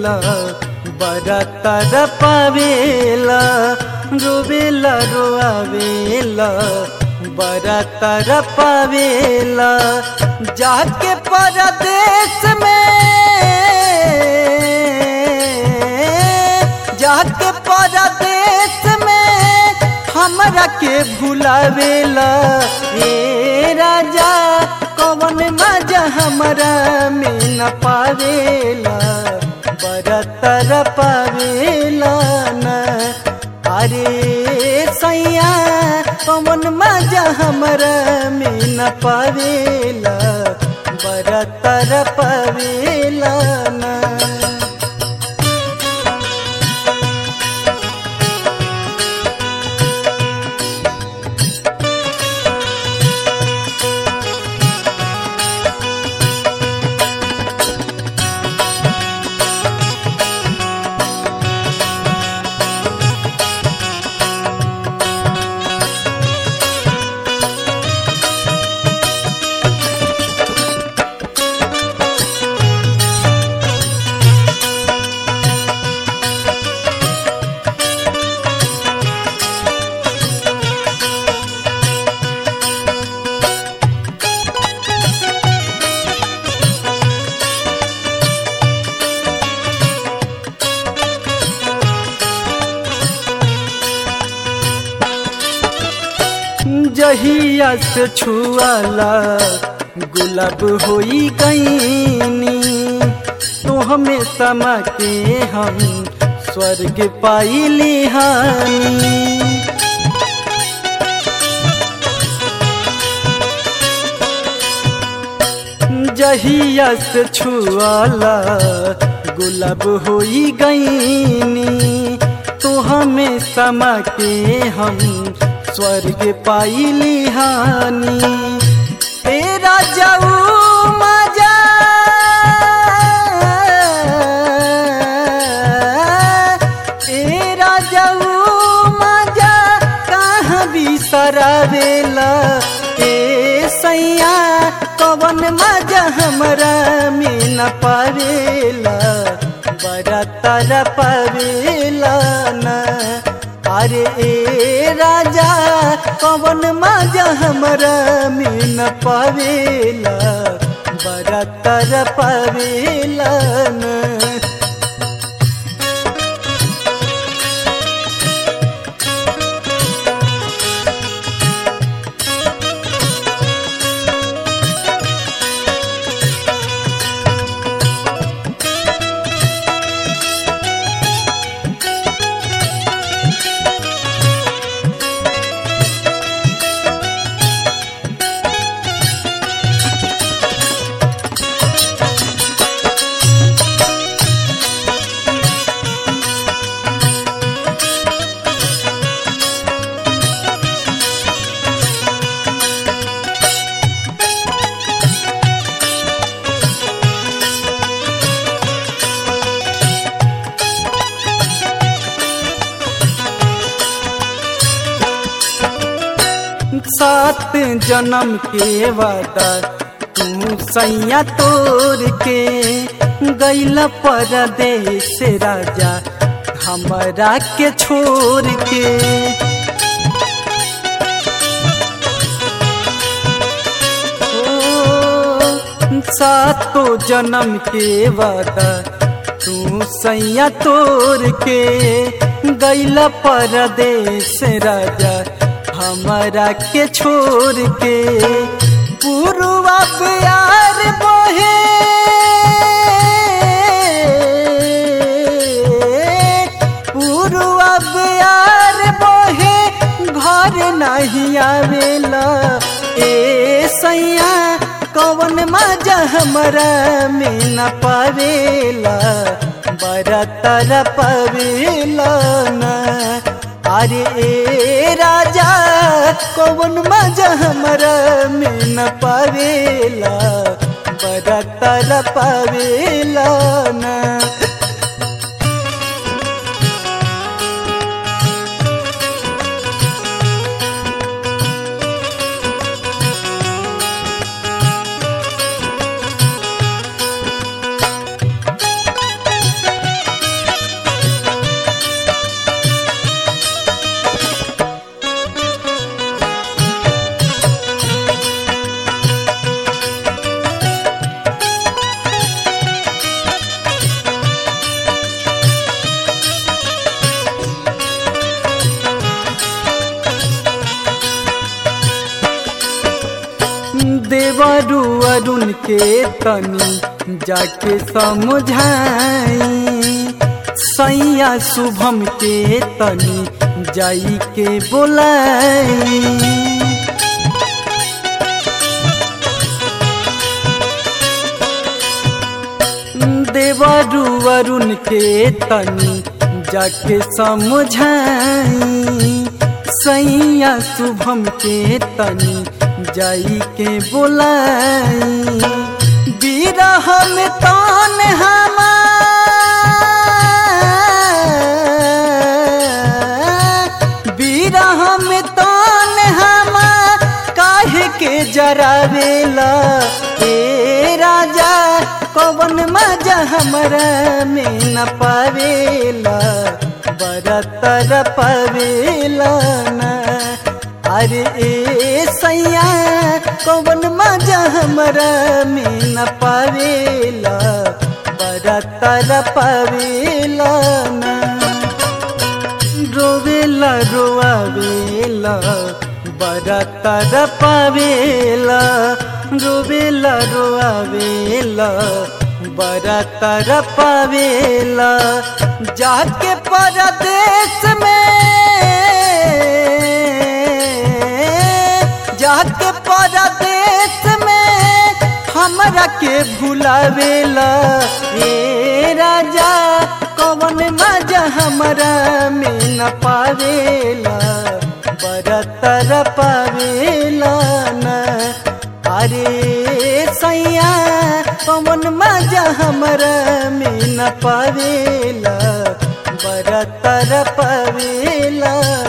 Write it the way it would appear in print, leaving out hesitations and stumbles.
पावेला बड़ा तर पावेला रोवेला रोआवेला बड़ा तर पावेला जाके परदेश में जाके परदेश में हमरा के भुलावेला ए राजा कौन मजा हमरा में न पावेला बड़ा तर पावेला न अरे सैया कौन मजा हमरा में न पावेला बड़ा तर पावेला न जहिया से छुआला गुलाब होई गईनी तो हमें समा के हम स्वर्ग पाइली हानी जहिया से छुआला गुलाब होई गईनी तो हमें समा के हम स्वर्ग पाइली हानि तेरा जाऊ मजा तेरा जाऊ मजा कहाँ बिसरावेला ए सैया कौन मजा हमरा में न पावेला बड़ा तर पावेला न अरे ए राजा कौन मजा हमरा में न पावेला बड़ा तर पावेला न सात जन्म के वादा तू सैया तोड़ के गैला परदेश राजा हमरा के छोड़ के सातों जन्म के वादा तू सैया तोड़ के गैला परदेश राजा हमरा के छोड़ के पूर्वा प्यार बोहे पूर्वा प्यार बोहे घर नहीं आवेला ए सैया कौन मजा हमरा में न पावेला बड़ा तर पावेला न अरे ए राजा कौन मजा हमरा में न पावेला बड़ा तर पावेला न देवरू अरुण के तनी जाके समझाई सैया शुभम के तनी जाई के बोलाई देवरू अरुण के तनी जाके समझाई सैया शुभम के तनी जाई के बोलाई बिरह में तान बिरह में तान काहे के जरावेला ए राजा कौन मजा हमरा में न पावेला बरतर पावेला ना अरे ए सैया कौन मजा हमरा में न पावेला बरतर पावेला ना रोवेला रोआवेला बरतर पावेला रोवेला रोआवेला बरतर पावेला जाके परदेश में जाके परदेश में हमरा के भुलावेला ए राजा कौन मजा हमरा में न पावेला बरतर पावेला ना अरे सैया कौन मजा हमरा में न पावेला बरतर पावेला